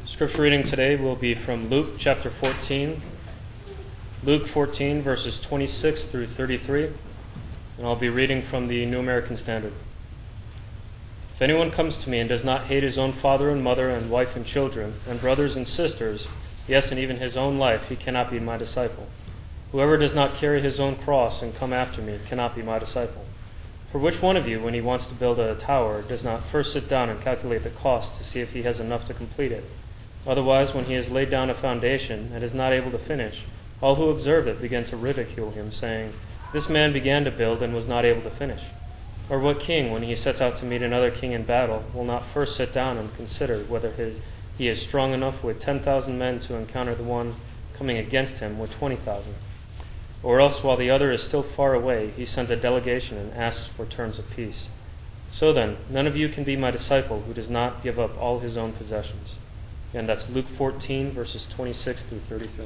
Scripture reading today will be from Luke chapter 14. Luke 14, verses 26 through 33. And I'll be reading from the New American Standard. If anyone comes to me and does not hate his own father and mother and wife and children and brothers and sisters, yes, and even his own life, he cannot be my disciple. Whoever does not carry his own cross and come after me cannot be my disciple. For which one of you, when he wants to build a tower, does not first sit down and calculate the cost to see if he has enough to complete it? Otherwise, when he has laid down a foundation and is not able to finish, all who observe it begin to ridicule him, saying, "This man began to build and was not able to finish." Or what king, when he sets out to meet another king in battle, will not first sit down and consider whether he is strong enough with 10,000 men to encounter the one coming against him with 20,000? Or else, while the other is still far away, he sends a delegation and asks for terms of peace. So then, none of you can be my disciple who does not give up all his own possessions. And that's Luke 14, verses 26 through 33.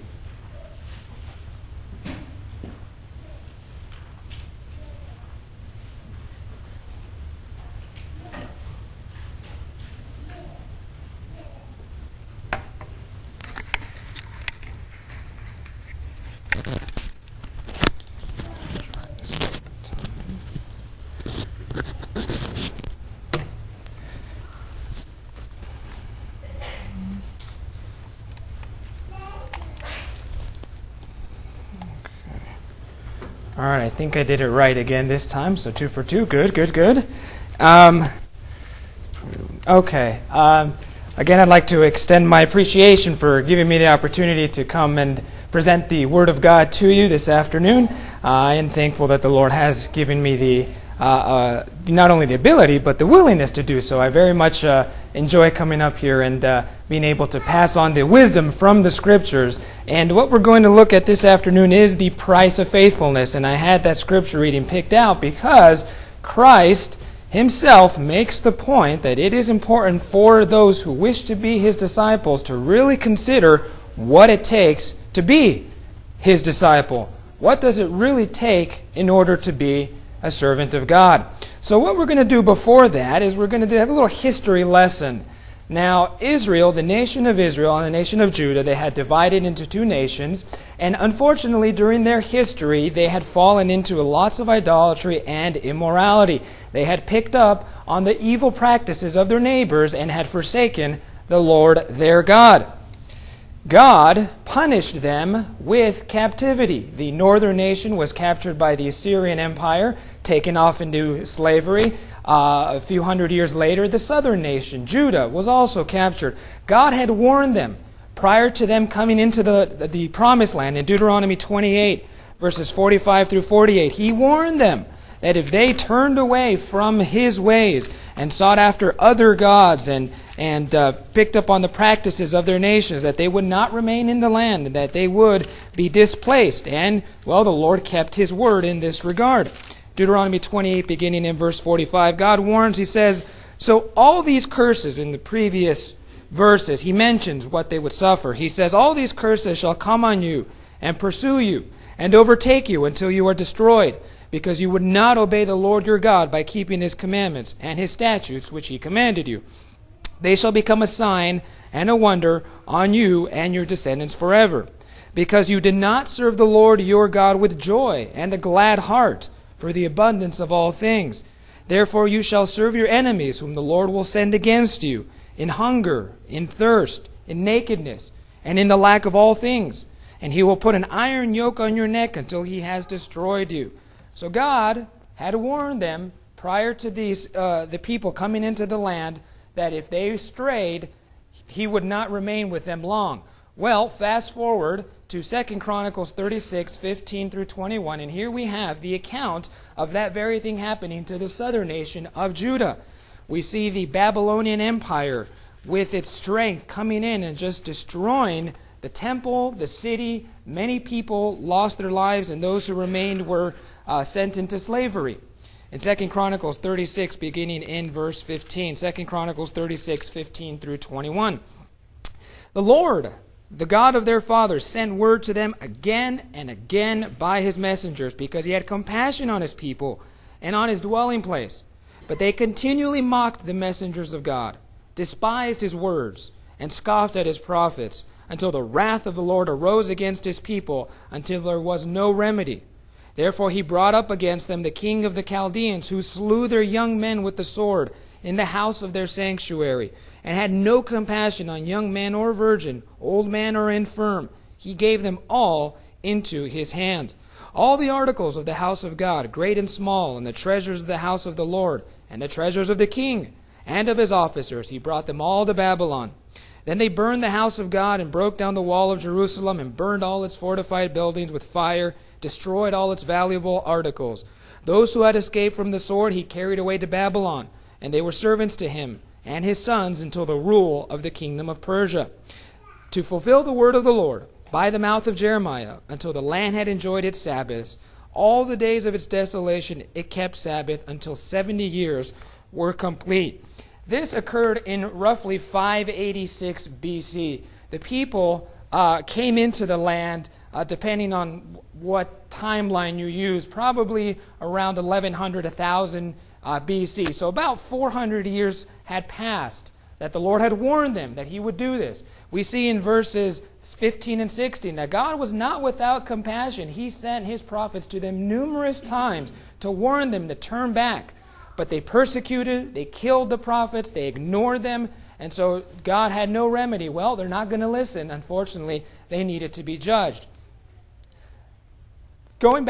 All right, I think I did it right again this time, so 2 for 2. Good. Okay. Again, I'd like to extend my appreciation for giving me the opportunity to come and present the Word of God to you this afternoon. I am thankful that the Lord has given me the not only the ability, but the willingness to do so. I very much enjoy coming up here and being able to pass on the wisdom from the Scriptures. And what we're going to look at this afternoon is the price of faithfulness. And I had that Scripture reading picked out because Christ Himself makes the point that it is important for those who wish to be His disciples to really consider what it takes to be His disciple. What does it really take in order to be a servant of God? So what we're going to do before that is we're going to have a little history lesson. Now, Israel, the nation of Israel and the nation of Judah, they had divided into two nations, and unfortunately during their history they had fallen into lots of idolatry and immorality. They had picked up on the evil practices of their neighbors and had forsaken the Lord their God. God punished them with captivity. The northern nation was captured by the Assyrian Empire, taken off into slavery. A few hundred years later, the southern nation, Judah, was also captured. God had warned them prior to them coming into the promised land in Deuteronomy 28, verses 45 through 48. He warned them that if they turned away from His ways and sought after other gods and picked up on the practices of their nations, that they would not remain in the land, and that they would be displaced. And, well, the Lord kept His word in this regard. Deuteronomy 28, beginning in verse 45, God warns, He says, "So all these curses," in the previous verses, He mentions what they would suffer. He says, "All these curses shall come on you and pursue you and overtake you until you are destroyed, because you would not obey the Lord your God by keeping His commandments and His statutes which He commanded you. They shall become a sign and a wonder on you and your descendants forever, because you did not serve the Lord your God with joy and a glad heart for the abundance of all things. Therefore you shall serve your enemies, whom the Lord will send against you, in hunger, in thirst, in nakedness, and in the lack of all things. And He will put an iron yoke on your neck until He has destroyed you." So God had warned them prior to the people coming into the land that if they strayed, He would not remain with them long. Well, fast forward to 2 Chronicles 36, 15 through 21, and here we have the account of that very thing happening to the southern nation of Judah. We see the Babylonian Empire with its strength coming in and just destroying the temple, the city. Many people lost their lives, and those who remained were sent into slavery. In 2 Chronicles 36, beginning in verse 15, 2 Chronicles 36, 15 through 21. The Lord, the God of their fathers, sent word to them again and again by His messengers, because He had compassion on His people and on His dwelling place. But they continually mocked the messengers of God, despised His words, and scoffed at his prophets, until the wrath of the Lord arose against his people, until there was no remedy. Therefore he brought up against them the king of the Chaldeans, who slew their young men with the sword in the house of their sanctuary, and had no compassion on young man or virgin, old man or infirm. He gave them all into his hand. All the articles of the house of God, great and small, and the treasures of the house of the Lord, and the treasures of the king, and of his officers, he brought them all to Babylon. Then they burned the house of God, and broke down the wall of Jerusalem, and burned all its fortified buildings with fire, destroyed all its valuable articles. Those who had escaped from the sword he carried away to Babylon, and they were servants to him and his sons until the rule of the kingdom of Persia, to fulfill the word of the Lord by the mouth of Jeremiah, until the land had enjoyed its Sabbaths. All the days of its desolation it kept Sabbath, until 70 years were complete. This occurred in roughly 586 BC. The people came into the land, depending on what timeline you use, probably around 1100, 1000 BC. So about 400 years had passed that the Lord had warned them that he would do this. We see in verses 15 and 16 that God was not without compassion. He sent his prophets to them numerous times to warn them to turn back. But they persecuted, they killed the prophets, they ignored them, and so God had no remedy. Well, they're not going to listen. Unfortunately, they needed to be judged. Going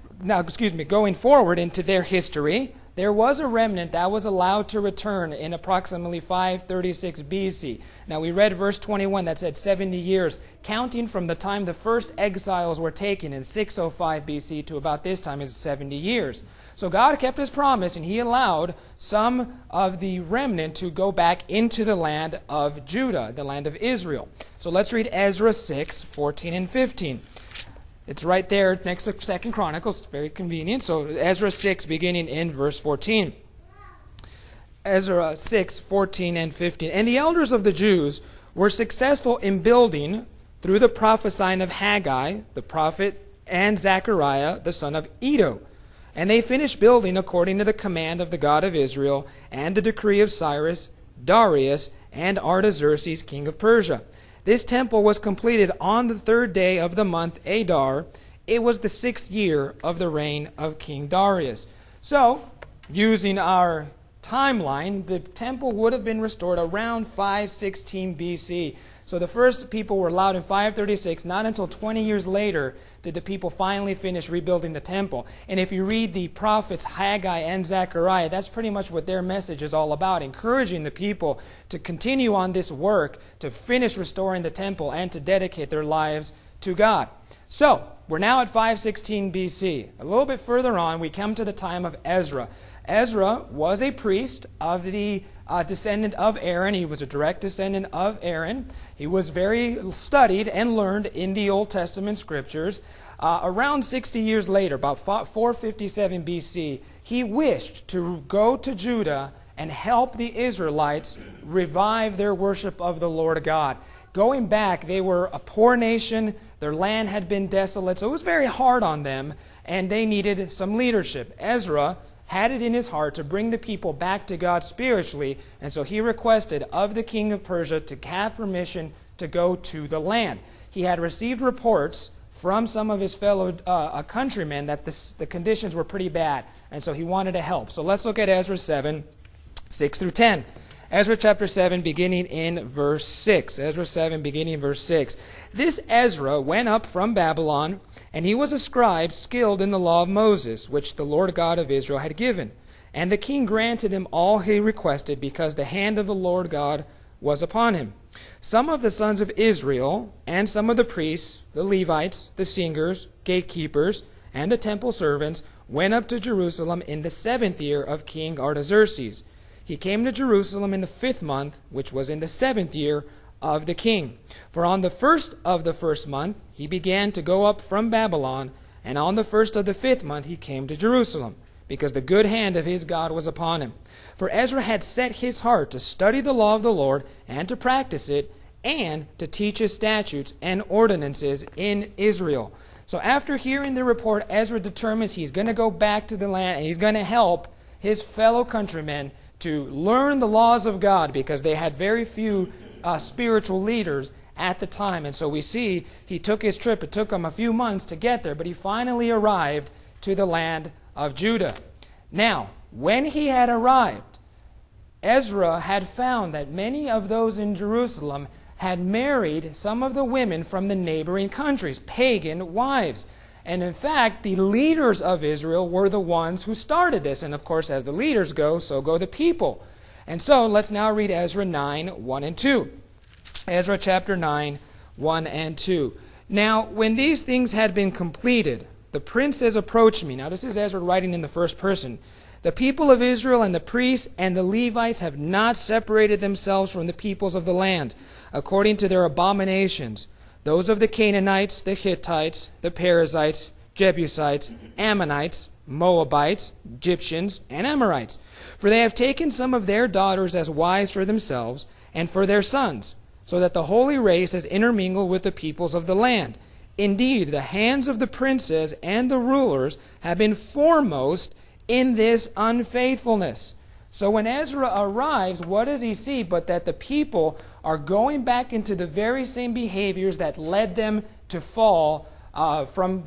forward into their history, there was a remnant that was allowed to return in approximately 536 BC. Now we read verse 21 that said 70 years, counting from the time the first exiles were taken in 605 BC to about this time is 70 years. So God kept his promise, and he allowed some of the remnant to go back into the land of Judah, the land of Israel. So let's read Ezra 6, 14 and 15. It's right there next to 2 Chronicles. It's very convenient. So Ezra 6, beginning in verse 14. Ezra 6, 14 and 15. And the elders of the Jews were successful in building through the prophesying of Haggai, the prophet, and Zechariah, the son of Iddo. And they finished building according to the command of the God of Israel and the decree of Cyrus, Darius, and Artaxerxes, king of Persia. This temple was completed on the 3rd day of the month Adar. It was the 6th year of the reign of King Darius. So, using our timeline, the temple would have been restored around 516 BC. So the first people were allowed in 536. Not until 20 years later did the people finally finish rebuilding the temple. And if you read the prophets Haggai and Zechariah, that's pretty much what their message is all about, encouraging the people to continue on this work, to finish restoring the temple, and to dedicate their lives to God. So, we're now at 516 BC. A little bit further on, we come to the time of Ezra. Ezra was a priest of the descendant of Aaron. He was a direct descendant of Aaron. He was very studied and learned in the Old Testament scriptures. Around 60 years later, about 457 BC, he wished to go to Judah and help the Israelites revive their worship of the Lord God. Going back, they were a poor nation. Their land had been desolate, so it was very hard on them, and they needed some leadership. Ezra had it in his heart to bring the people back to God spiritually, and so he requested of the king of Persia to have permission to go to the land. He had received reports from some of his fellow countrymen that the conditions were pretty bad, and so he wanted to help. So let's look at Ezra 7, 6 through 10. Ezra chapter 7, beginning in verse 6. Ezra 7, beginning in verse 6. This Ezra went up from Babylon, and he was a scribe skilled in the law of Moses, which the Lord God of Israel had given. And the king granted him all he requested, because the hand of the Lord God was upon him. Some of the sons of Israel, and some of the priests, the Levites, the singers, gatekeepers, and the temple servants, went up to Jerusalem in the 7th year of King Artaxerxes. He came to Jerusalem in the 5th month, which was in the 7th year of the king. For on the 1st of the 1st month he began to go up from Babylon, and on the 1st of the 5th month he came to Jerusalem, because the good hand of his God was upon him. For Ezra had set his heart to study the law of the Lord, and to practice it, and to teach his statutes and ordinances in Israel. So after hearing the report, Ezra determines he's going to go back to the land, and he's going to help his fellow countrymen to learn the laws of God, because they had very few spiritual leaders at the time. And so we see he took his trip. It took him a few months to get there, but he finally arrived to the land of Judah. Now, when he had arrived, Ezra had found that many of those in Jerusalem had married some of the women from the neighboring countries, pagan wives. And in fact, the leaders of Israel were the ones who started this. And of course, as the leaders go, so go the people. And so let's now read Ezra 9, 1 and 2. Ezra chapter 9, 1 and 2. Now, when these things had been completed, the princes approached me. Now, this is Ezra writing in the first person. The people of Israel and the priests and the Levites have not separated themselves from the peoples of the land, according to their abominations, those of the Canaanites, the Hittites, the Perizzites, Jebusites, Ammonites, Moabites, Egyptians, and Amorites. For they have taken some of their daughters as wives for themselves and for their sons, so that the holy race has intermingled with the peoples of the land. Indeed, the hands of the princes and the rulers have been foremost in this unfaithfulness. So when Ezra arrives, what does he see but that the people are going back into the very same behaviors that led them to fall from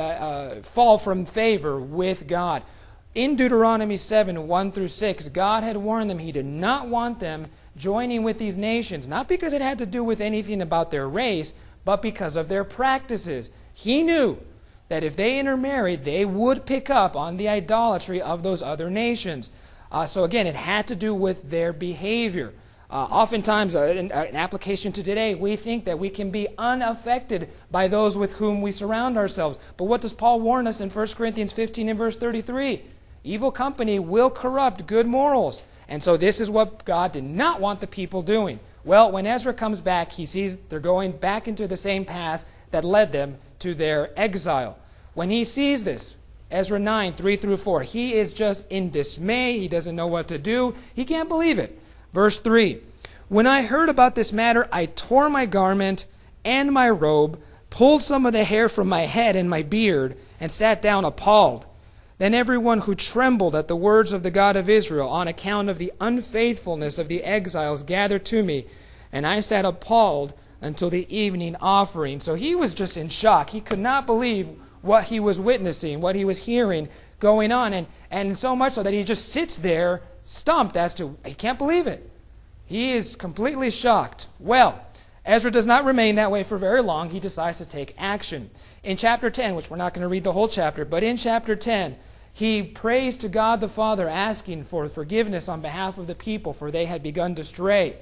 favor with God. In Deuteronomy 7, 1 through 6, God had warned them he did not want them joining with these nations, not because it had to do with anything about their race, but because of their practices. He knew that if they intermarried, they would pick up on the idolatry of those other nations. So again, it had to do with their behavior. Oftentimes, an application to today, we think that we can be unaffected by those with whom we surround ourselves. But what does Paul warn us in 1 Corinthians 15 and verse 33? Evil company will corrupt good morals. And so this is what God did not want the people doing. Well, when Ezra comes back, he sees they're going back into the same path that led them to their exile. When he sees this, Ezra 9, 3 through 4, he is just in dismay. He doesn't know what to do. He can't believe it. Verse 3, when I heard about this matter, I tore my garment and my robe, pulled some of the hair from my head and my beard, and sat down appalled. Then everyone who trembled at the words of the God of Israel on account of the unfaithfulness of the exiles gathered to me, and I sat appalled until the evening offering. So he was just in shock. He could not believe what he was witnessing, what he was hearing going on, and so much so that he just sits there stumped as to, he can't believe it. He is completely shocked. Well, Ezra does not remain that way for very long. He decides to take action. In chapter 10, which we're not going to read the whole chapter, but in chapter 10, he prays to God the Father, asking for forgiveness on behalf of the people, for they had begun to stray.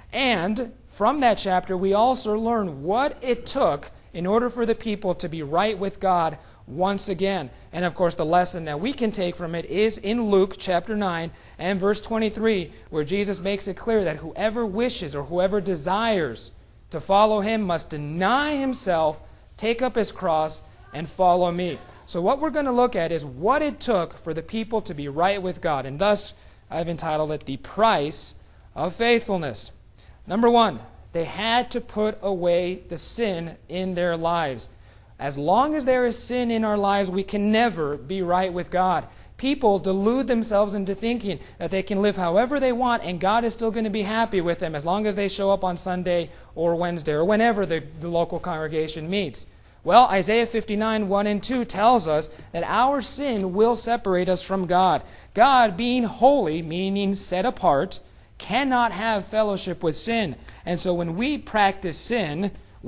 And from that chapter, we also learn what it took in order for the people to be right with God once again. And of course, the lesson that we can take from it is in Luke chapter 9 and verse 23, where Jesus makes it clear that whoever wishes or whoever desires to follow him must deny himself, take up his cross, and follow me. So what we're going to look at is what it took for the people to be right with God. And thus, I've entitled it, The Price of Faithfulness. Number one, they had to put away the sin in their lives. As long as there is sin in our lives, we can never be right with God. People delude themselves into thinking that they can live however they want and God is still going to be happy with them as long as they show up on Sunday or Wednesday or whenever the local congregation meets. Well, Isaiah 59, 1 and 2 tells us that our sin will separate us from God. God, being holy, meaning set apart, cannot have fellowship with sin. And so when we practice sin,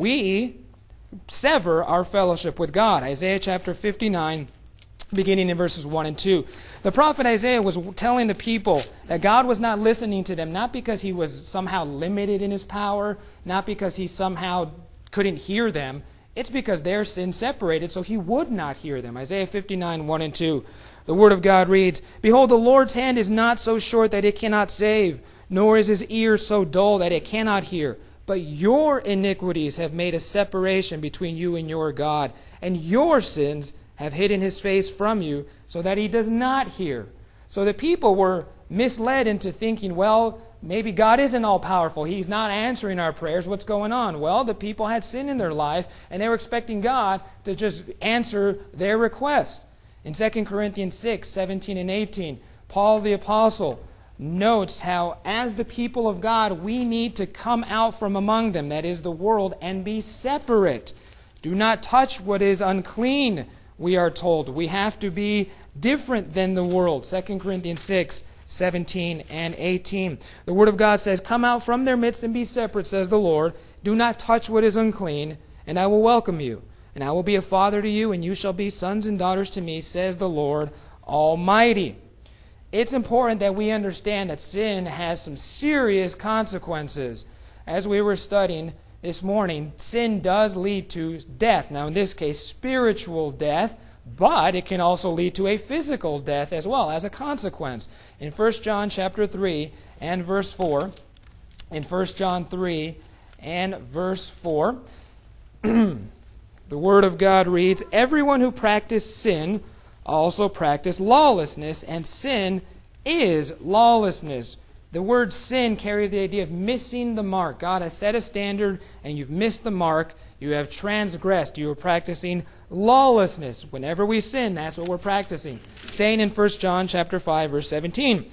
we sever our fellowship with God. Isaiah chapter 59, beginning in verses 1 and 2. The prophet Isaiah was telling the people that God was not listening to them, not because he was somehow limited in his power, not because he somehow couldn't hear them. It's because their sin separated, so he would not hear them. Isaiah 59, 1 and 2. The word of God reads, Behold, the Lord's hand is not so short that it cannot save, nor is his ear so dull that it cannot hear. But your iniquities have made a separation between you and your God, and your sins have hidden his face from you, so that he does not hear. So the people were misled into thinking, well, maybe God isn't all-powerful. He's not answering our prayers. What's going on? Well, the people had sin in their life, and they were expecting God to just answer their request. In 2 Corinthians 6, 17 and 18, Paul the Apostle notes how, as the people of God, we need to come out from among them, that is the world, and be separate. Do not touch what is unclean, we are told. We have to be different than the world. 2 Corinthians 6, 17 and 18. The Word of God says, "Come out from their midst and be separate, says the Lord. Do not touch what is unclean, and I will welcome you. And I will be a father to you, and you shall be sons and daughters to me, says the Lord Almighty." It's important that we understand that sin has some serious consequences. As we were studying this morning, sin does lead to death. Now, in this case, spiritual death, but it can also lead to a physical death as well as a consequence. In 1 John chapter 3 and verse 4, in 1 John 3 and verse 4, the Word of God reads, "Everyone who practices sin also practice lawlessness, and sin is lawlessness." The word sin carries the idea of missing the mark. God has set a standard, and you've missed the mark. You have transgressed. You are practicing lawlessness. Whenever we sin, that's what we're practicing. Staying in 1 John chapter 5, verse 17.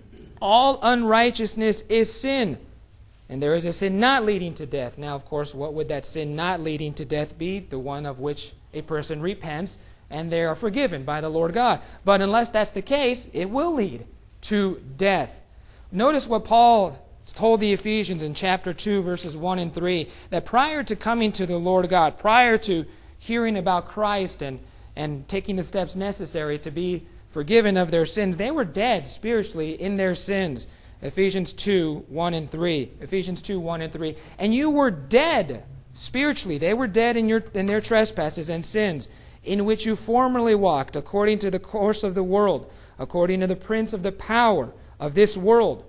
"All unrighteousness is sin, and there is a sin not leading to death." Now, of course, what would that sin not leading to death be? The one of which a person repents, and they are forgiven by the Lord God. But unless that's the case, it will lead to death. Notice what Paul told the Ephesians in chapter 2, verses 1 and 3, that prior to coming to the Lord God, prior to hearing about Christ and taking the steps necessary to be forgiven of their sins, they were dead spiritually in their sins. Ephesians 2, 1 and 3. Ephesians 2, 1 and 3. "And you were dead spiritually." They were dead in their trespasses and sins, "in which you formerly walked, according to the course of the world, according to the prince of the power of this world,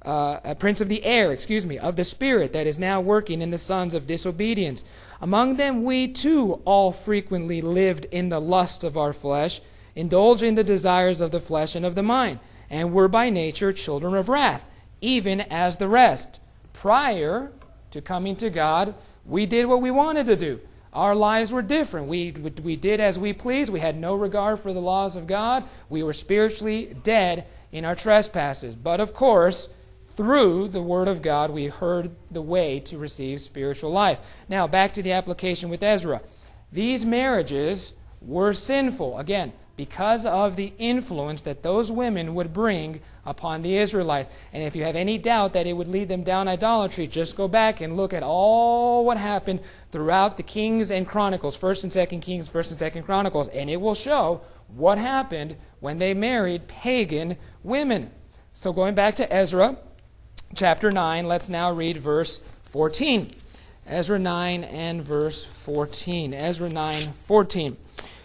a prince of the air, of the spirit that is now working in the sons of disobedience. Among them we too all frequently lived in the lust of our flesh, indulging the desires of the flesh and of the mind, and were by nature children of wrath, even as the rest." Prior to coming to God, we did what we wanted to do. Our lives were different. We did as we pleased. We had no regard for the laws of God. We were spiritually dead in our trespasses. But of course, through the Word of God, we heard the way to receive spiritual life. Now, back to the application with Ezra. These marriages were sinful, again, because of the influence that those women would bring upon the Israelites. And if you have any doubt that it would lead them down idolatry, just go back and look at all what happened throughout the Kings and Chronicles, 1st and 2nd Kings, 1st and 2nd Chronicles, and it will show what happened when they married pagan women. So going back to Ezra chapter 9, let's now read verse 14. Ezra 9 and verse 14. Ezra 9, 14.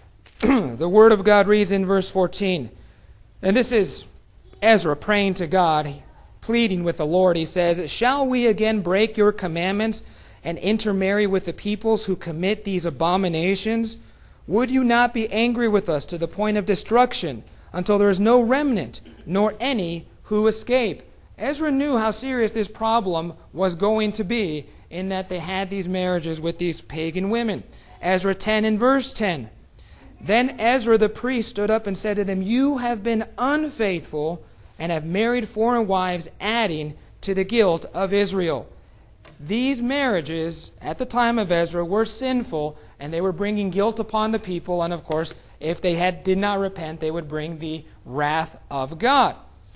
The Word of God reads in verse 14, and this is Ezra praying to God, pleading with the Lord. He says, "Shall we again break your commandments and intermarry with the peoples who commit these abominations? Would you not be angry with us to the point of destruction until there is no remnant, nor any who escape?" Ezra knew how serious this problem was going to be in that they had these marriages with these pagan women. Ezra 10 and verse 10. "Then Ezra the priest stood up and said to them, 'You have been unfaithful and have married foreign wives, adding to the guilt of Israel.'" These marriages at the time of Ezra were sinful, and they were bringing guilt upon the people. And of course, if they did not repent, they would bring the wrath of God.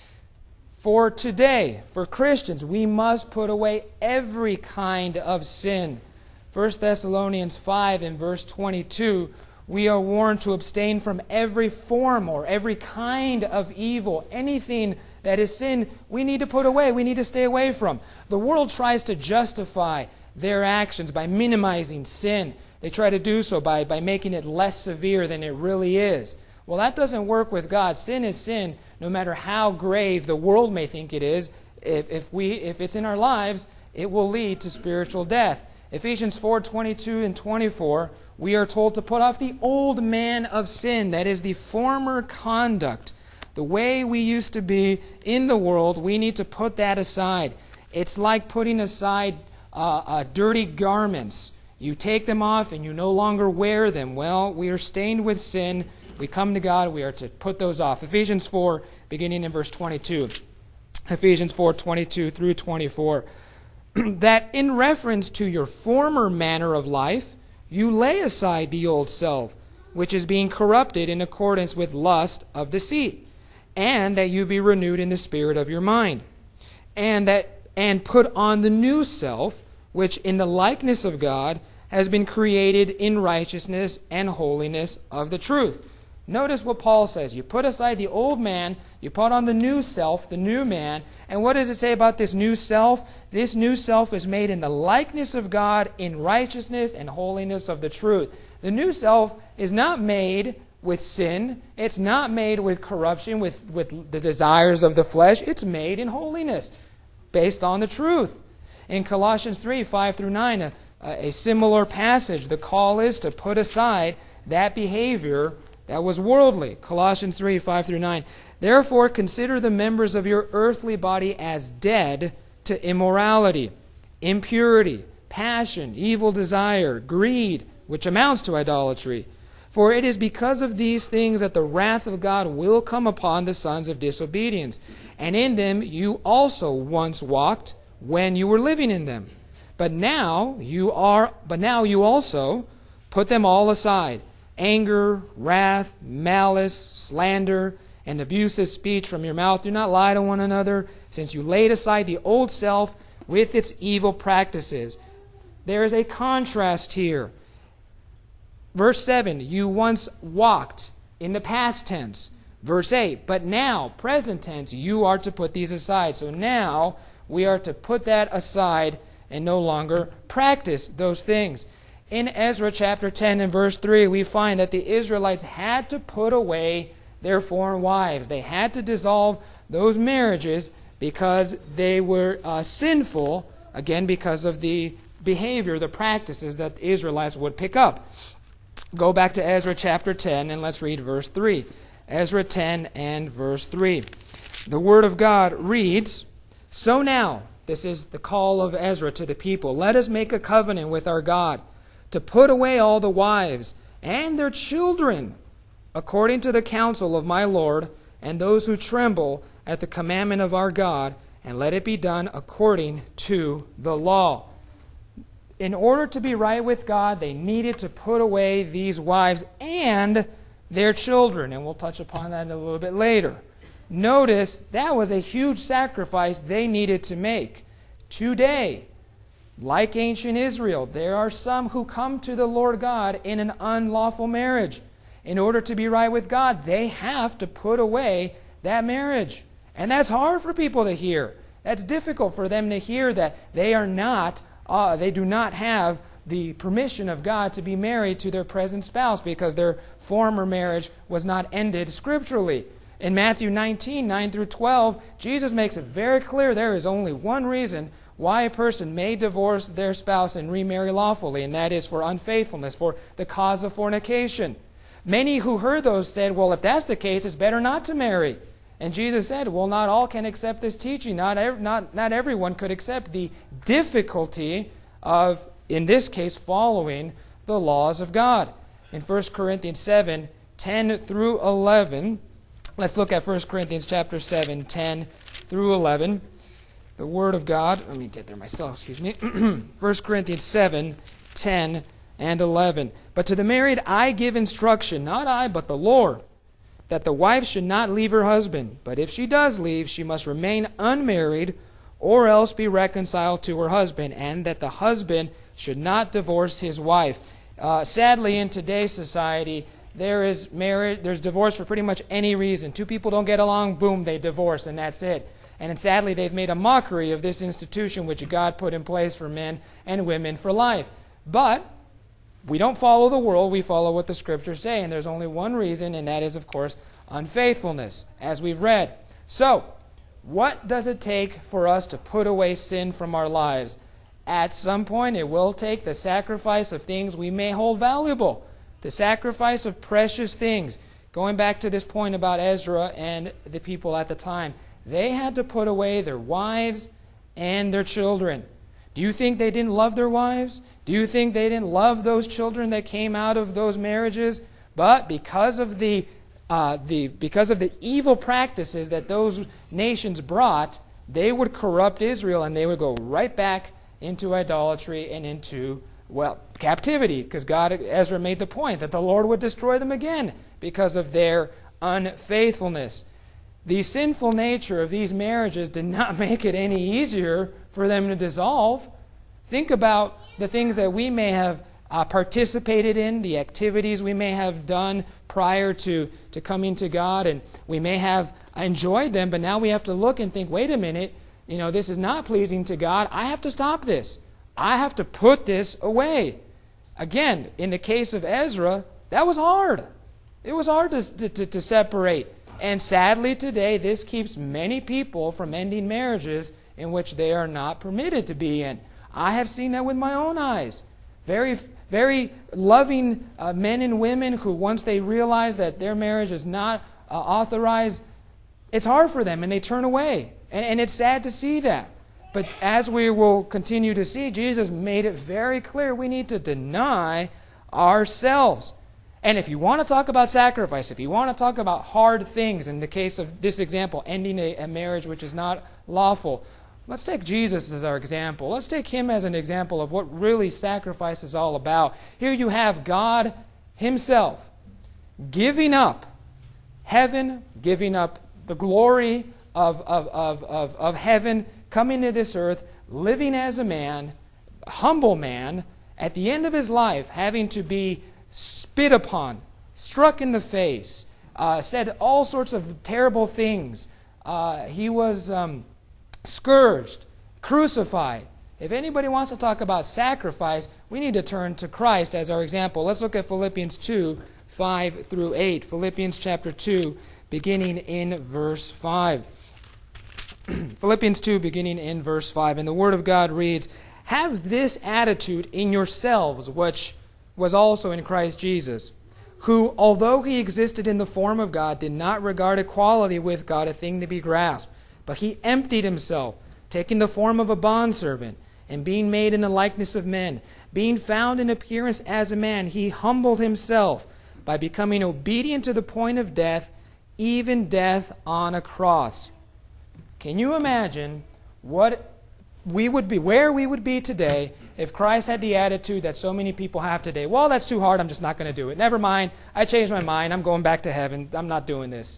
For today, for Christians, we must put away every kind of sin. 1 Thessalonians 5 and verse 22, we are warned to abstain from every form or every kind of evil. Anything that is sin, we need to put away. We need to stay away from. The world tries to justify their actions by minimizing sin. They try to do so by making it less severe than it really is. Well, that doesn't work with God. Sin is sin, no matter how grave the world may think it is. If it's in our lives, it will lead to spiritual death. Ephesians 4:22 and 24, we are told to put off the old man of sin, that is the former conduct. The way we used to be in the world, we need to put that aside. It's like putting aside dirty garments. You take them off and you no longer wear them. Well, we are stained with sin. We come to God, we are to put those off. Ephesians 4, beginning in verse 22. Ephesians 4:22 through 24, that in reference to your former manner of life, you lay aside the old self, which is being corrupted in accordance with lust of deceit, and that you be renewed in the spirit of your mind, and put on the new self, which in the likeness of God has been created in righteousness and holiness of the truth. Notice what Paul says. You put aside the old man, you put on the new self, the new man. And what does it say about this new self? This new self is made in the likeness of God in righteousness and holiness of the truth. The new self is not made with sin. It's not made with corruption, with the desires of the flesh. It's made in holiness, based on the truth. In Colossians 3:5 through 9, a similar passage, the call is to put aside that behavior that was worldly. Colossians 3:5 through 9. Therefore, consider the members of your earthly body as dead to immorality, impurity, passion, evil desire, greed, which amounts to idolatry. For it is because of these things that the wrath of God will come upon the sons of disobedience. And in them you also once walked when you were living in them. But now you also put them all aside: anger, wrath, malice, slander, and abusive speech from your mouth. Do not lie to one another, since you laid aside the old self with its evil practices. There is a contrast here. Verse 7, you once walked in the past tense. Verse 8, but now, present tense, you are to put these aside. So now we are to put that aside and no longer practice those things. In Ezra chapter 10 and verse 3, we find that the Israelites had to put away their foreign wives. They had to dissolve those marriages because they were sinful, again, because of the behavior, the practices that the Israelites would pick up. Go back to Ezra chapter 10 and let's read verse 3. Ezra 10 and verse 3. The Word of God reads, so now, this is the call of Ezra to the people, let us make a covenant with our God, to put away all the wives and their children, according to the counsel of my Lord, and those who tremble at the commandment of our God, and let it be done according to the law. In order to be right with God, they needed to put away these wives and their children, and we'll touch upon that a little bit later. Notice that was a huge sacrifice they needed to make. Today, like ancient Israel, there are some who come to the Lord God in an unlawful marriage. In order to be right with God, they have to put away that marriage. And that's hard for people to hear. That's difficult for them to hear that they do not have the permission of God to be married to their present spouse because their former marriage was not ended scripturally. In Matthew 19, 9 through 12, Jesus makes it very clear there is only one reason why a person may divorce their spouse and remarry lawfully, and that is for unfaithfulness, for the cause of fornication. Many who heard those said, well, if that's the case, it's better not to marry. And Jesus said, well, not all can accept this teaching. Not everyone could accept the difficulty of, in this case, following the laws of God. In 1 Corinthians 7, 10 through 11, let's look at 1 Corinthians chapter 7, 10 through 11. The Word of God, let me get there myself, 1 Corinthians 7, 10 and 11. But to the married I give instruction, not I, but the Lord, that the wife should not leave her husband. But if she does leave, she must remain unmarried, or else be reconciled to her husband, and that the husband should not divorce his wife. Sadly, in today's society, there's divorce for pretty much any reason. Two people don't get along, boom, they divorce, and that's it. And sadly, they've made a mockery of this institution which God put in place for men and women for life. But we don't follow the world, we follow what the Scriptures say, and there's only one reason, and that is, of course, unfaithfulness, as we've read. So, what does it take for us to put away sin from our lives? At some point, it will take the sacrifice of things we may hold valuable, the sacrifice of precious things. Going back to this point about Ezra and the people at the time, they had to put away their wives and their children. Do you think they didn't love their wives? Do you think they didn't love those children that came out of those marriages? But because of the evil practices that those nations brought, they would corrupt Israel and they would go right back into idolatry and into, well, captivity, because Ezra made the point that the Lord would destroy them again because of their unfaithfulness. The sinful nature of these marriages did not make it any easier for them to dissolve. Think about the things that we may have participated in, the activities we may have done prior to coming to God, and we may have enjoyed them, but now we have to look and think, wait a minute, this is not pleasing to God. I have to stop this. I have to put this away. Again, in the case of Ezra, that was hard. It was hard to separate. And sadly today, this keeps many people from ending marriages in which they are not permitted to be in. I have seen that with my own eyes. Very, very loving men and women who, once they realize that their marriage is not authorized, it's hard for them and they turn away. And it's sad to see that. But as we will continue to see, Jesus made it very clear we need to deny ourselves. And if you want to talk about sacrifice, if you want to talk about hard things, in the case of this example, ending a marriage which is not lawful, let's take Jesus as our example. Let's take him as an example of what really sacrifice is all about. Here you have God himself giving up heaven, giving up the glory of heaven, coming to this earth, living as a man, a humble man, at the end of his life having to be spit upon, struck in the face, said all sorts of terrible things. He was scourged, crucified. If anybody wants to talk about sacrifice, we need to turn to Christ as our example. Let's look at Philippians 2, 5 through 8. Philippians chapter 2, beginning in verse 5. Philippians 2, beginning in verse 5. And the Word of God reads, "Have this attitude in yourselves, which was also in Christ Jesus, who, although he existed in the form of God, did not regard equality with God a thing to be grasped, but he emptied himself, taking the form of a bondservant, and being made in the likeness of men, being found in appearance as a man, he humbled himself by becoming obedient to the point of death, even death on a cross." Can you imagine where we would be today if Christ had the attitude that so many people have today? Well, that's too hard, I'm just not going to do it. Never mind, I changed my mind, I'm going back to heaven, I'm not doing this.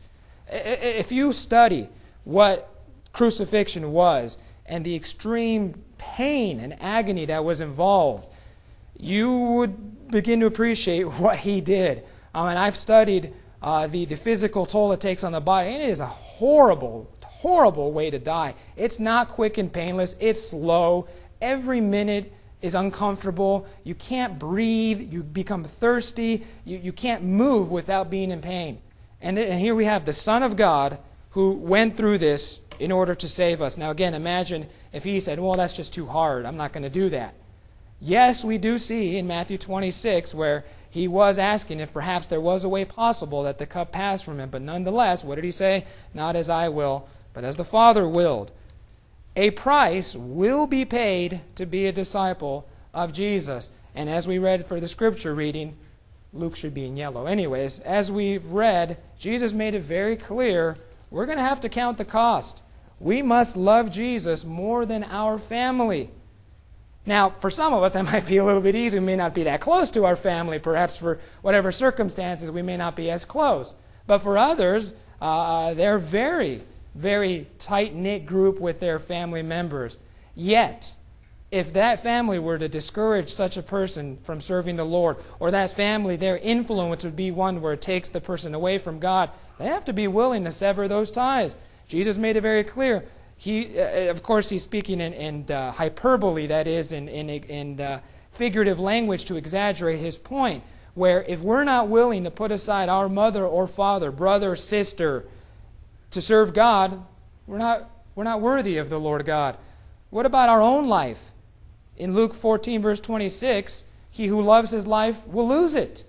If you study what crucifixion was and the extreme pain and agony that was involved, you would begin to appreciate what he did. And I've studied the physical toll it takes on the body. It is a horrible way to die. It's not quick and painless. It's slow. Every minute is uncomfortable. You can't breathe. You become thirsty. You can't move without being in pain. And here we have the Son of God who went through this in order to save us. Now again, imagine if he said, well, that's just too hard. I'm not going to do that. Yes, we do see in Matthew 26 where he was asking if perhaps there was a way possible that the cup passed from him. But nonetheless, what did he say? Not as I will, but as the Father willed. A price will be paid to be a disciple of Jesus. And as we read for the scripture reading, Luke should be in yellow. Anyways, as we've read, Jesus made it very clear we're going to have to count the cost. We must love Jesus more than our family. Now, for some of us, that might be a little bit easy. We may not be that close to our family. Perhaps for whatever circumstances, we may not be as close. But for others, they're very, very tight-knit group with their family members. Yet, if that family were to discourage such a person from serving the Lord, or that family, their influence would be one where it takes the person away from God, they have to be willing to sever those ties. Jesus made it very clear. Of course, he's speaking in hyperbole, that is, in figurative language to exaggerate his point, where if we're not willing to put aside our mother or father, brother, sister, to serve God, we're not worthy of the Lord God. What about our own life? In Luke 14, verse 26, he who loves his life will lose it.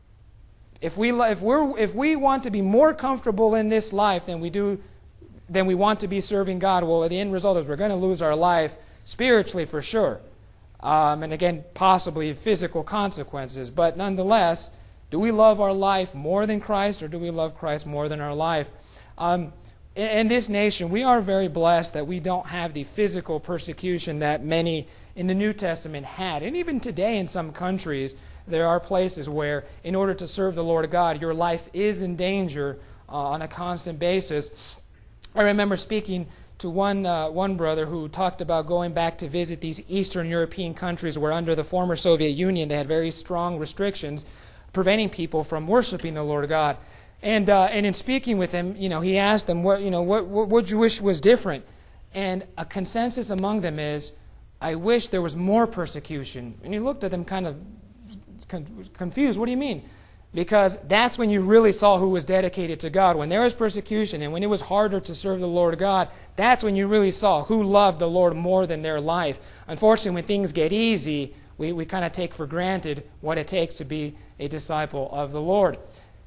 If we want to be more comfortable in this life than we want to be serving God, well, the end result is we're going to lose our life spiritually for sure. And again, possibly physical consequences. But nonetheless, do we love our life more than Christ, or do we love Christ more than our life? in this nation, we are very blessed that we don't have the physical persecution that many in the New Testament had. And even today in some countries, there are places where in order to serve the Lord God, your life is in danger on a constant basis. I remember speaking to one brother who talked about going back to visit these Eastern European countries where under the former Soviet Union they had very strong restrictions preventing people from worshiping the Lord God. And in speaking with him, he asked them, what would you wish was different? And a consensus among them is, I wish there was more persecution. And he looked at them kind of confused. What do you mean? Because that's when you really saw who was dedicated to God. When there was persecution and when it was harder to serve the Lord God, that's when you really saw who loved the Lord more than their life. Unfortunately, when things get easy, we kind of take for granted what it takes to be a disciple of the Lord.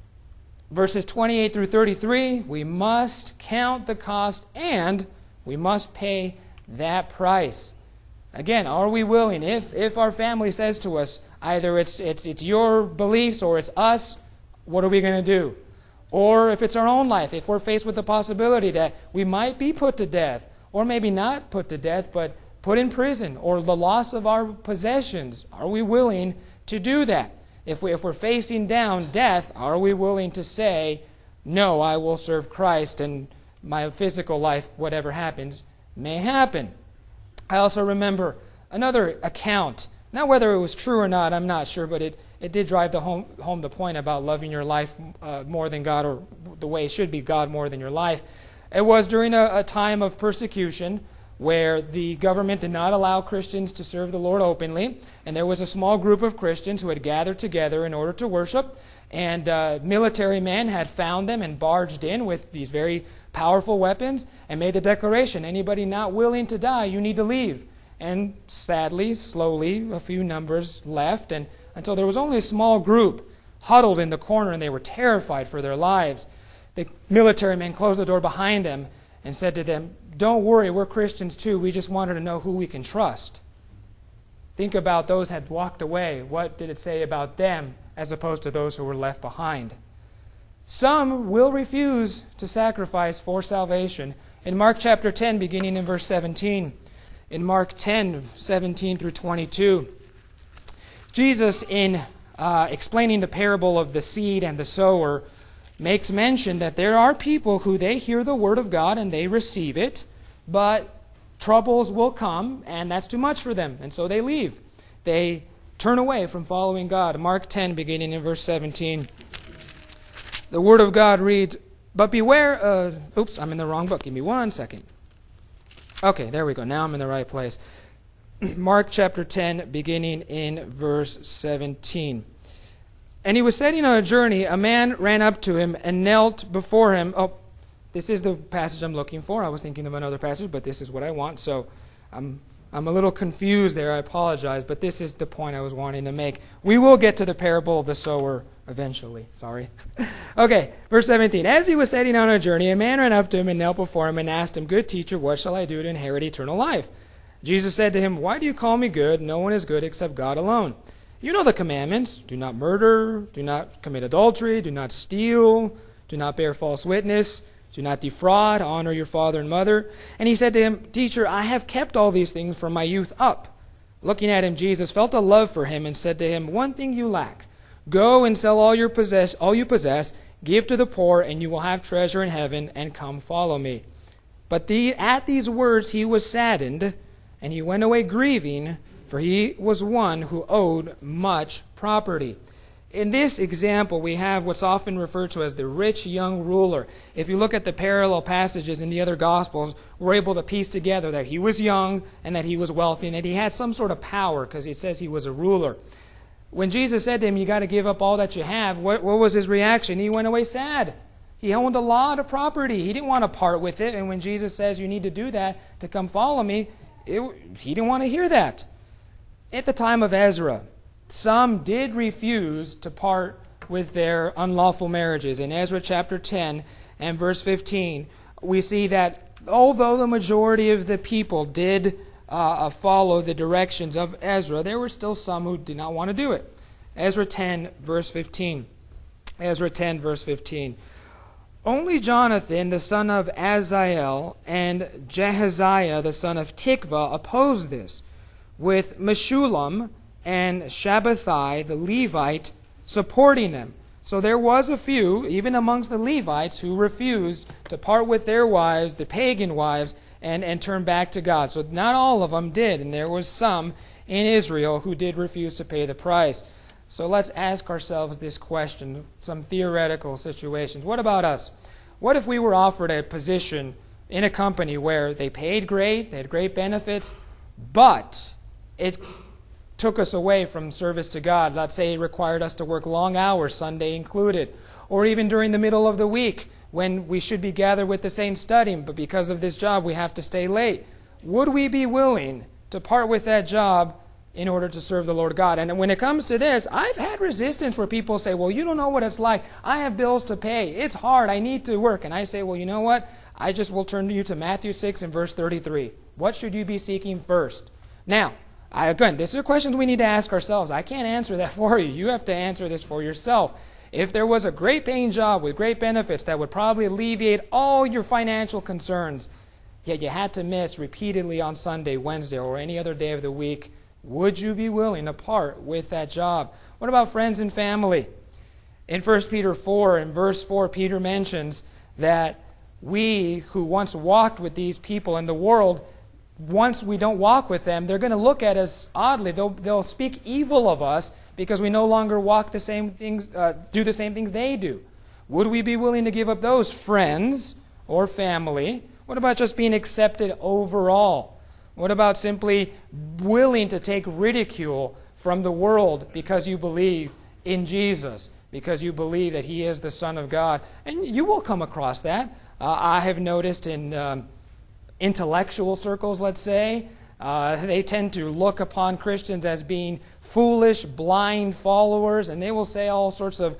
Verses 28 through 33, we must count the cost and we must pay that price. Again, are we willing? If our family says to us, either it's your beliefs or it's us, what are we going to do? Or if it's our own life, if we're faced with the possibility that we might be put to death, or maybe not put to death, but put in prison, or the loss of our possessions, are we willing to do that? If we're facing down death, are we willing to say, no, I will serve Christ and my physical life, whatever happens, may happen? I also remember another account. Now, whether it was true or not, I'm not sure, but it did drive home the point about loving your life more than God, or the way it should be, God more than your life. It was during a time of persecution where the government did not allow Christians to serve the Lord openly, and there was a small group of Christians who had gathered together in order to worship, and military men had found them and barged in with these very powerful weapons and made the declaration, anybody not willing to die, you need to leave. And sadly, slowly, a few numbers left, and until there was only a small group huddled in the corner, and they were terrified for their lives. The military men closed the door behind them and said to them, don't worry, we're Christians too. We just wanted to know who we can trust. Think about those who had walked away. What did it say about them as opposed to those who were left behind? Some will refuse to sacrifice for salvation. In Mark chapter 10, beginning in verse 17, in Mark 10, 17 through 22, Jesus, in explaining the parable of the seed and the sower, makes mention that there are people who they hear the word of God and they receive it, but troubles will come and that's too much for them, and so they leave. They turn away from following God. Mark 10, beginning in verse 17. The word of God reads, but beware, oops, I'm in the wrong book. Give me 1 second. Okay, there we go. Now I'm in the right place. Mark chapter 10, beginning in verse 17. And he was setting on a journey. A man ran up to him and knelt before him. Oh, this is the passage I'm looking for. I was thinking of another passage, but this is what I want. So I'm a little confused there. I apologize, but this is the point I was wanting to make. We will get to the parable of the sower eventually. Sorry. Okay, verse 17. As he was setting on a journey, a man ran up to him and knelt before him and asked him, good teacher, what shall I do to inherit eternal life? Jesus said to him, why do you call me good? No one is good except God alone. You know the commandments. Do not murder, do not commit adultery, do not steal, do not bear false witness, do not defraud, honor your father and mother. And he said to him, teacher, I have kept all these things from my youth up. Looking at him, Jesus felt a love for him and said to him, one thing you lack. Go and sell all you possess, give to the poor, and you will have treasure in heaven, and come follow me. But at these words he was saddened, and he went away grieving, for he was one who owed much property. In this example, we have what's often referred to as the rich young ruler. If you look at the parallel passages in the other Gospels, we're able to piece together that he was young and that he was wealthy and that he had some sort of power because it says he was a ruler. When Jesus said to him, you got to give up all that you have, what was his reaction? He went away sad. He owned a lot of property. He didn't want to part with it. And when Jesus says you need to do that to come follow me, he didn't want to hear that. At the time of Ezra, some did refuse to part with their unlawful marriages. In Ezra chapter 10 and verse 15, we see that although the majority of the people did follow the directions of Ezra, there were still some who did not want to do it. Ezra 10 verse 15. Ezra 10 verse 15. Only Jonathan, the son of Azael, and Jahaziah, the son of Tikvah, opposed this, with Meshullam and Shabbathai, the Levite, supporting them. So there was a few, even amongst the Levites, who refused to part with their wives, the pagan wives, and turn back to God. So not all of them did, and there was some in Israel who did refuse to pay the price. So let's ask ourselves this question, some theoretical situations. What about us? What if we were offered a position in a company where they paid great, they had great benefits, but it took us away from service to God? Let's say it required us to work long hours, Sunday included, or even during the middle of the week when we should be gathered with the saints studying, but because of this job we have to stay late. Would we be willing to part with that job in order to serve the Lord God? And when it comes to this, I've had resistance where people say, well, you don't know what it's like. I have bills to pay. It's hard. I need to work. And I say, well, you know what? I just will turn you to Matthew 6 and verse 33. What should you be seeking first? Now, again, these are questions we need to ask ourselves. I can't answer that for you. You have to answer this for yourself. If there was a great paying job with great benefits that would probably alleviate all your financial concerns, yet you had to miss repeatedly on Sunday, Wednesday, or any other day of the week, would you be willing to part with that job? What about friends and family? In 1 Peter 4, in verse 4, Peter mentions that we who once walked with these people in the world, once we don't walk with them, they're going to look at us oddly. They'll speak evil of us because we no longer walk the same things, do the same things they do. Would we be willing to give up those friends or family? What about just being accepted overall? What about simply willing to take ridicule from the world because you believe in Jesus, because you believe that He is the Son of God? And you will come across that. I have noticed in intellectual circles, let's say, they tend to look upon Christians as being foolish, blind followers, and they will say all sorts of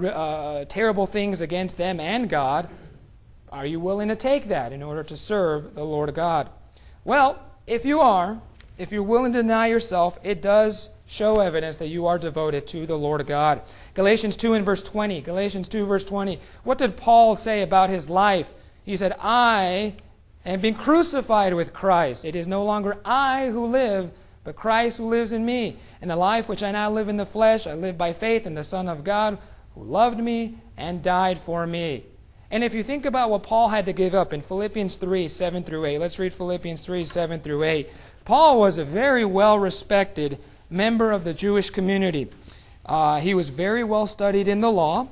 terrible things against them and God. Are you willing to take that in order to serve the Lord God? Well, if you're willing to deny yourself, it does show evidence that you are devoted to the Lord God. Galatians 2 and verse 20. Galatians 2 verse 20. What did Paul say about his life? He said, I have been crucified with Christ. It is no longer I who live, but Christ who lives in me. And the life which I now live in the flesh, I live by faith in the Son of God, who loved me and died for me. And if you think about what Paul had to give up in Philippians 3, 7 through 8, let's read Philippians 3, 7 through 8. Paul was a very well-respected member of the Jewish community. He was very well studied in the law.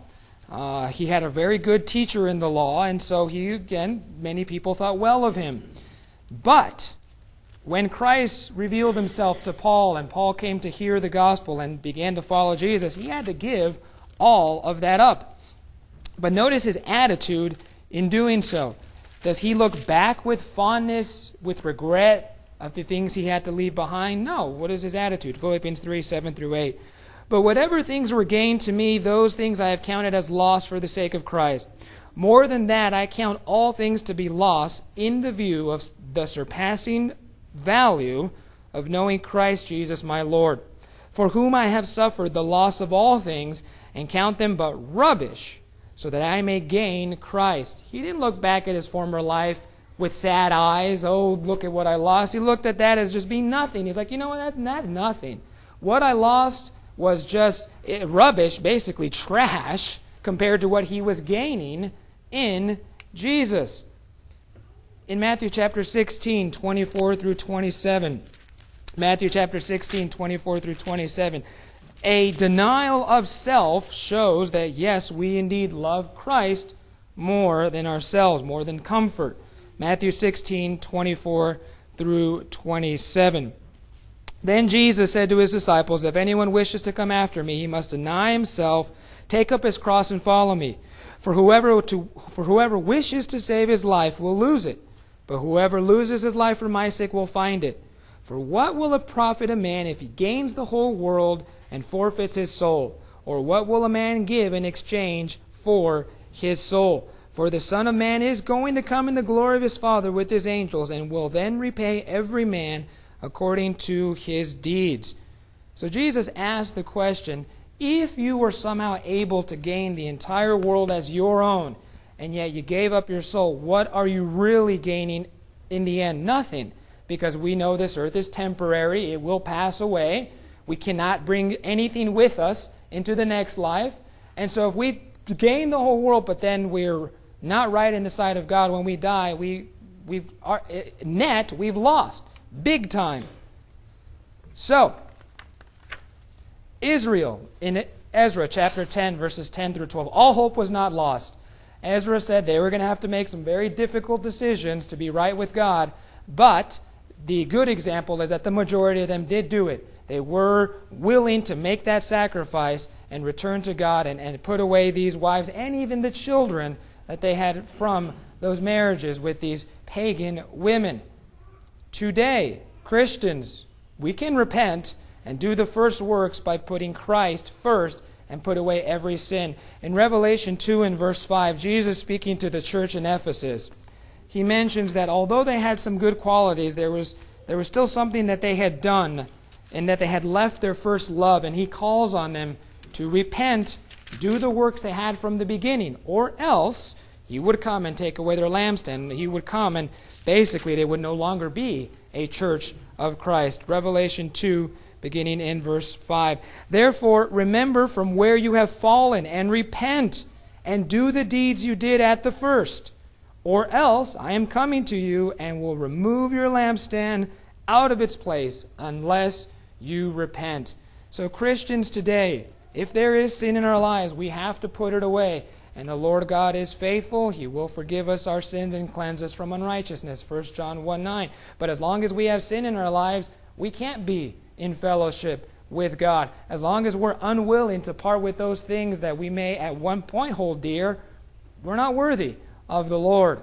He had a very good teacher in the law, and so many people thought well of him. But when Christ revealed Himself to Paul, and Paul came to hear the gospel and began to follow Jesus, he had to give all of that up. But notice his attitude in doing so. Does he look back with fondness, with regret of the things he had to leave behind? No. What is his attitude? Philippians 3, 7 through 8. But whatever things were gained to me, those things I have counted as loss for the sake of Christ. More than that, I count all things to be loss in the view of the surpassing value of knowing Christ Jesus my Lord, for whom I have suffered the loss of all things, and count them but rubbish, so that I may gain Christ. He didn't look back at his former life with sad eyes. Oh, look at what I lost. He looked at that as just being nothing. He's like, you know what, that's nothing. What I lost was just rubbish, basically trash, compared to what he was gaining in Jesus. In Matthew chapter 16, 24 through 27, Matthew chapter 16, 24 through 27, a denial of self shows that, yes, we indeed love Christ more than ourselves, more than comfort. Matthew 16, 24 through 27. Then Jesus said to His disciples, if anyone wishes to come after me, he must deny himself, take up his cross, and follow me. For whoever wishes to save his life will lose it, but whoever loses his life for my sake will find it. For what will it profit a man if he gains the whole world and forfeits his soul? Or what will a man give in exchange for his soul? For the Son of Man is going to come in the glory of His Father with His angels, and will then repay every man according to his deeds. So Jesus asked the question, if you were somehow able to gain the entire world as your own, and yet you gave up your soul, what are you really gaining in the end? Nothing. Because we know this earth is temporary. It will pass away. We cannot bring anything with us into the next life. And so if we gain the whole world, but then we're not right in the sight of God when we die, we've lost. Big time. So, Israel, in Ezra chapter 10, verses 10 through 12, all hope was not lost. Ezra said they were going to have to make some very difficult decisions to be right with God, but the good example is that the majority of them did do it. They were willing to make that sacrifice and return to God and put away these wives and even the children that they had from those marriages with these pagan women. Today, Christians, we can repent and do the first works by putting Christ first and put away every sin. In Revelation 2 and verse 5, Jesus speaking to the church in Ephesus, he mentions that although they had some good qualities, there was still something that they had done and that they had left their first love, and he calls on them to repent, do the works they had from the beginning, or else he would come and take away their lampstand. He would come and basically they would no longer be a church of Christ. Revelation 2, beginning in verse 5. Therefore, remember from where you have fallen and repent and do the deeds you did at the first. Or else I am coming to you and will remove your lampstand out of its place unless you repent. So Christians today, if there is sin in our lives, we have to put it away. And the Lord God is faithful. He will forgive us our sins and cleanse us from unrighteousness. 1 John 1:9. But as long as we have sin in our lives, we can't be in fellowship with God. As long as we're unwilling to part with those things that we may at one point hold dear, we're not worthy of the Lord.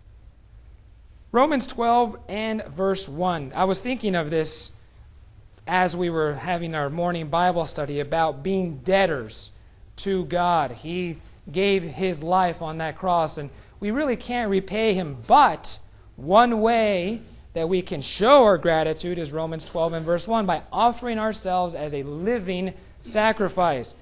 Romans 12 and verse 1. I was thinking of this as we were having our morning Bible study about being debtors to God. He gave his life on that cross, and we really can't repay him. But one way that we can show our gratitude is Romans 12 and verse 1, by offering ourselves as a living sacrifice.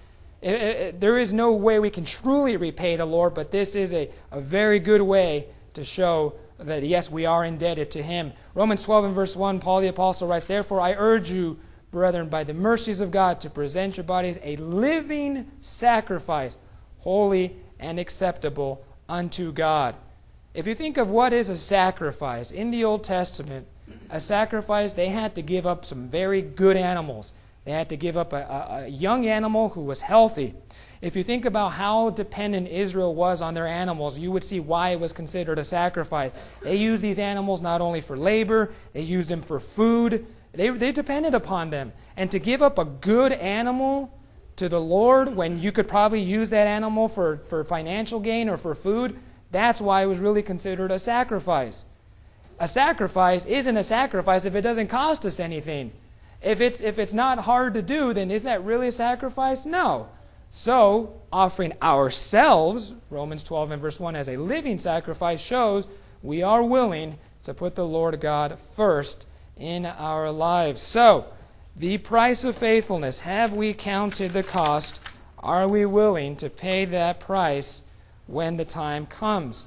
There is no way we can truly repay the Lord, but this is a very good way to show that, yes, we are indebted to him. Romans 12 and verse 1, Paul the Apostle writes, Therefore I urge you, brethren, by the mercies of God, to present your bodies a living sacrifice, holy and acceptable unto God. If you think of what is a sacrifice, in the Old Testament, a sacrifice, they had to give up some very good animals. They had to give up a young animal who was healthy. If you think about how dependent Israel was on their animals, you would see why it was considered a sacrifice. They used these animals not only for labor, they used them for food. They depended upon them. And to give up a good animal to the Lord when you could probably use that animal for financial gain or for food, that's why it was really considered a sacrifice. A sacrifice isn't a sacrifice if it doesn't cost us anything. If it's not hard to do, then is that really a sacrifice? No. So, offering ourselves, Romans 12 and verse 1, as a living sacrifice shows we are willing to put the Lord God first in our lives. So, the price of faithfulness, have we counted the cost? Are we willing to pay that price when the time comes?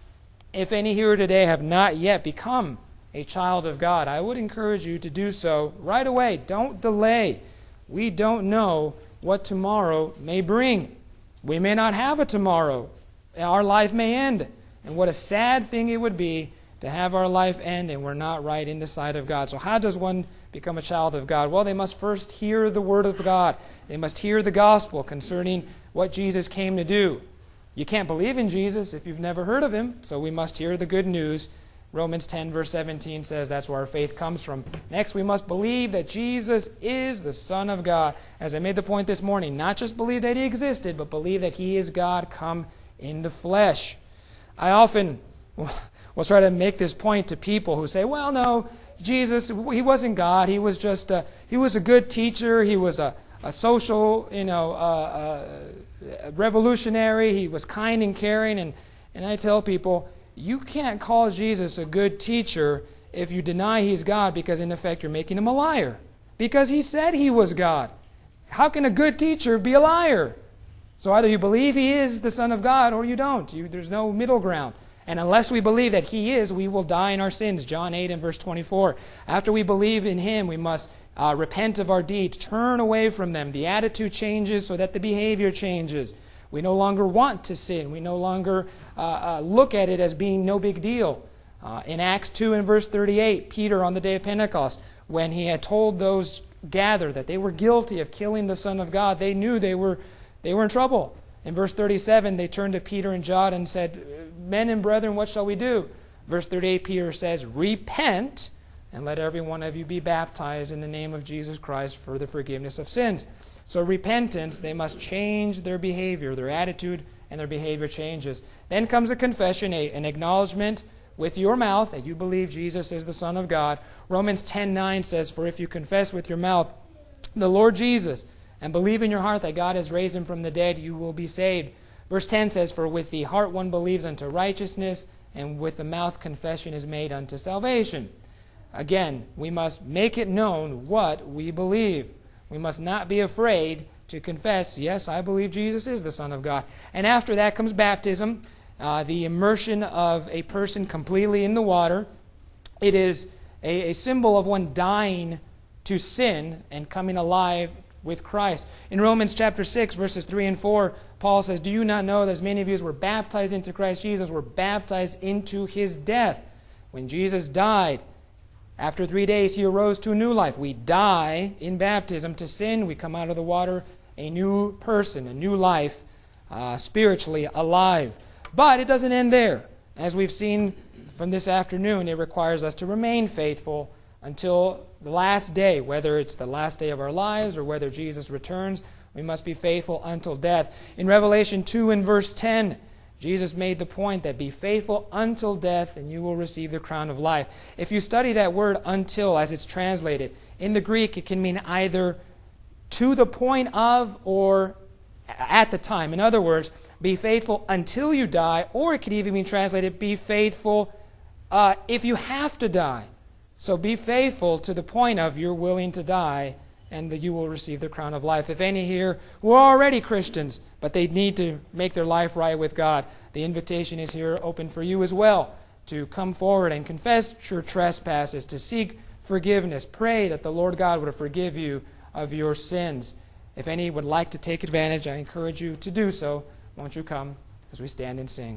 If any here today have not yet become a child of God, I would encourage you to do so right away. Don't delay. We don't know what tomorrow may bring. We may not have a tomorrow. Our life may end. And what a sad thing it would be to have our life end and we're not right in the sight of God. So how does one become a child of God? Well, they must first hear the Word of God. They must hear the gospel concerning what Jesus came to do. You can't believe in Jesus if you've never heard of him, so we must hear the good news. Romans 10 verse 17 says that's where our faith comes from. Next, we must believe that Jesus is the Son of God. As I made the point this morning, not just believe that he existed, but believe that he is God come in the flesh. I often will try to make this point to people who say, well, no, Jesus, he wasn't God. He was just he was a good teacher. He was a social, revolutionary. He was kind and caring. And I tell people, you can't call Jesus a good teacher if you deny he's God, because in effect you're making him a liar. Because he said he was God. How can a good teacher be a liar? So either you believe He is the Son of God or you don't. There's no middle ground. And unless we believe that He is, we will die in our sins. John 8 and verse 24. After we believe in Him, we must repent of our deeds, turn away from them. The attitude changes so that the behavior changes. We no longer want to sin. We no longer look at it as being no big deal. In Acts 2 and verse 38, Peter on the day of Pentecost, when he had told those gathered that they were guilty of killing the Son of God, they knew they were in trouble. In verse 37, they turned to Peter and John and said, "Men and brethren, what shall we do?" Verse 38, Peter says, "Repent, and let every one of you be baptized in the name of Jesus Christ for the forgiveness of sins." So repentance, they must change their behavior, their attitude, and their behavior changes. Then comes a confession, an acknowledgement with your mouth that you believe Jesus is the Son of God. Romans 10:9 says, "For if you confess with your mouth the Lord Jesus, and believe in your heart that God has raised Him from the dead, you will be saved." Verse 10 says, "For with the heart one believes unto righteousness, and with the mouth confession is made unto salvation." Again, we must make it known what we believe. We must not be afraid to confess, yes, I believe Jesus is the Son of God. And after that comes baptism, the immersion of a person completely in the water. It is a symbol of one dying to sin and coming alive with Christ. In Romans chapter 6, verses 3 and 4, Paul says, "Do you not know that as many of you as were baptized into Christ Jesus were baptized into His death?" When Jesus died, after 3 days He arose to a new life. We die in baptism to sin. We come out of the water a new person, a new life, spiritually alive. But it doesn't end there. As we've seen from this afternoon, it requires us to remain faithful until the last day, whether it's the last day of our lives or whether Jesus returns. We must be faithful until death. In Revelation 2 and verse 10, Jesus made the point that be faithful until death and you will receive the crown of life. If you study that word until as it's translated, in the Greek it can mean either to the point of or at the time. In other words, be faithful until you die, or it could even be translated be faithful if you have to die. So be faithful to the point of you're willing to die and that you will receive the crown of life. If any here who are already Christians, but they need to make their life right with God, the invitation is here open for you as well to come forward and confess your trespasses, to seek forgiveness. Pray that the Lord God would forgive you of your sins. If any would like to take advantage, I encourage you to do so. Won't you come as we stand and sing?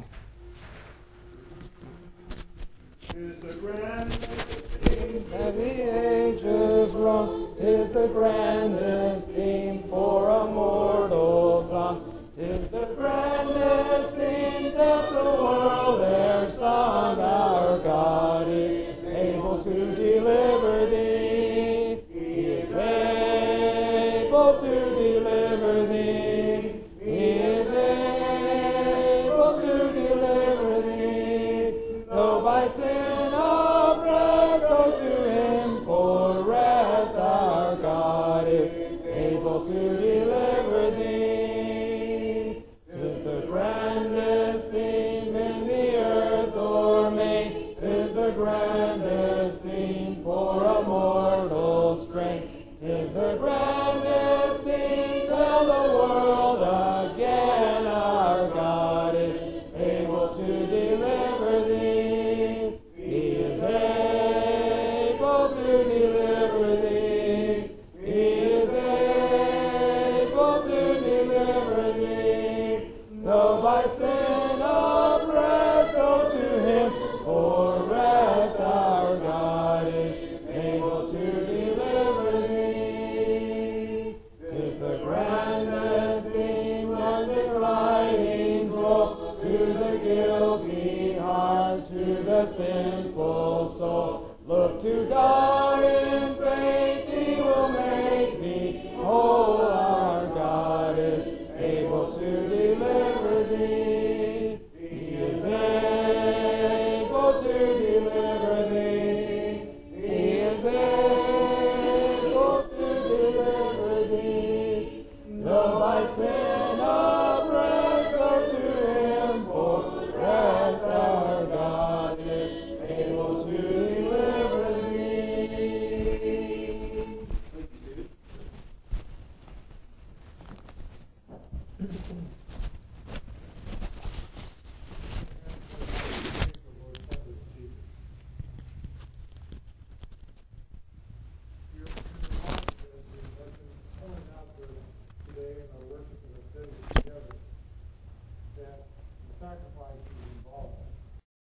Tis the grandest theme that the ages run. 'Tis the grandest theme for a mortal tongue. 'Tis the grandest theme that the world e'er sung. Our God is able to deliver thee. He is able to deliver thee. He is able to deliver thee. Though by sin oppressed, go to Him for rest. Our God is able to deliver thee. 'Tis the grandest theme in the earth or main. 'Tis the grandest theme for a mortal strength. 'Tis the grandest theme, tell the world again. Our God is able to deliver thee. He is able to deliver thee. He is able to deliver thee. Though by sin oppressed, go to Him for rest. Our God is able to deliver thee. 'Tis the grandest theme when its lightnings roll to the guilty heart, to the sinful soul. Look to God in faith, He will make thee whole. Our God is able to deliver thee. together, that the sacrifice